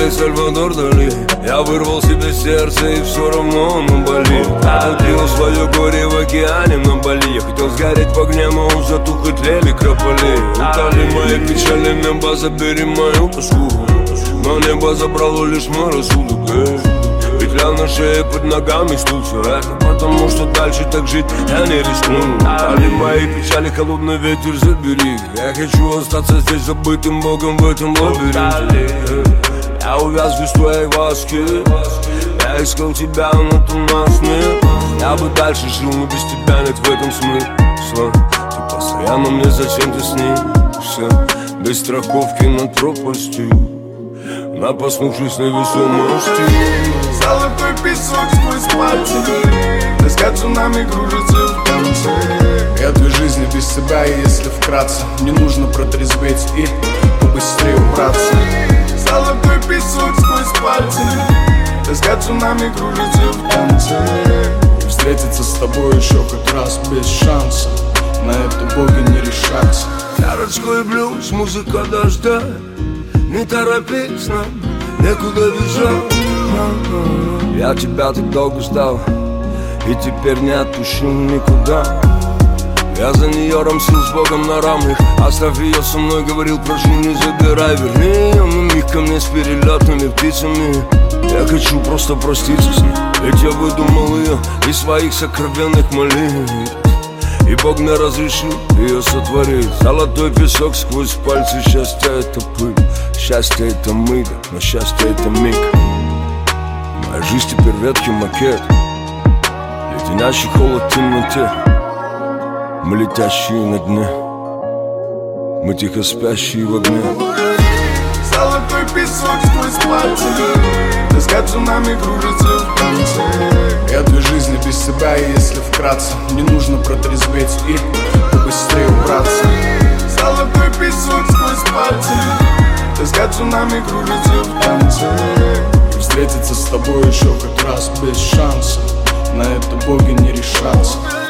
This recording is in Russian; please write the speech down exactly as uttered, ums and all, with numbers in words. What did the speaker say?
как Сальвадор Дали. Я вырвал себе сердце и все равно оно болит. Оплатил свое горе в океане на Бали. Я хотел сгореть в огне, но затухли тлели крополи. Устали мои печали, небо, забери мою тоску. Но небо забрало лишь мой рассудок. Петля на шее, под ногами стул. Все это потому, что дальше так жить я не рискну. Устали мои печали, холодный ветер, забери. Я хочу остаться здесь забытым богом в этом лабиринте. Я увяз без твоей ласки. Я искал тебя, но ты нас нет. Я бы дальше жил, но без тебя нет в этом смысла. Ты постоянно мне зачем ты снишься. Без страховки над пропастью, на проснувшись невесомости. Золотой песок сквозь пальцы. Тоска цунами кружится в танце. Этой жизни без тебя, если вкратце, мне нужно протрезветь и побыстрее убраться. Золотой песок сквозь пальцы. Тоска цунами кружится в танце. Встретиться с тобой еще хоть раз без шанса. На это боги не решатся. Городской блюз, музыка дождя. Не торопись нам, некуда бежать. Я тебя так долго ждал, и теперь не отпущу никуда. Я за нее рамсил с Богом на рамных. Оставь ее со мной, говорил, прошу, не забирай. Верни ее на миг ко мне с перелетными птицами. Я хочу просто проститься с ней, ведь я выдумал ее из своих сокровенных молитв. И Бог мне разрешил ее сотворить. Золотой песок сквозь пальцы. Счастье это пыль, счастье это мига, но счастье это миг. Моя жизнь теперь ветхий макет, леденящий холод в темноте. Мы летящие на дне, мы тихо спящие в огне. Золотой песок сквозь пальцы. Тоска цунами кружится в танце. Этой жизни без тебя, если вкратце, мне нужно протрезветь и побыстрее убраться. Золотой песок сквозь пальцы. Тоска цунами кружится в танце. Встретиться с тобой еще хоть раз без шанса. На это боги не решатся.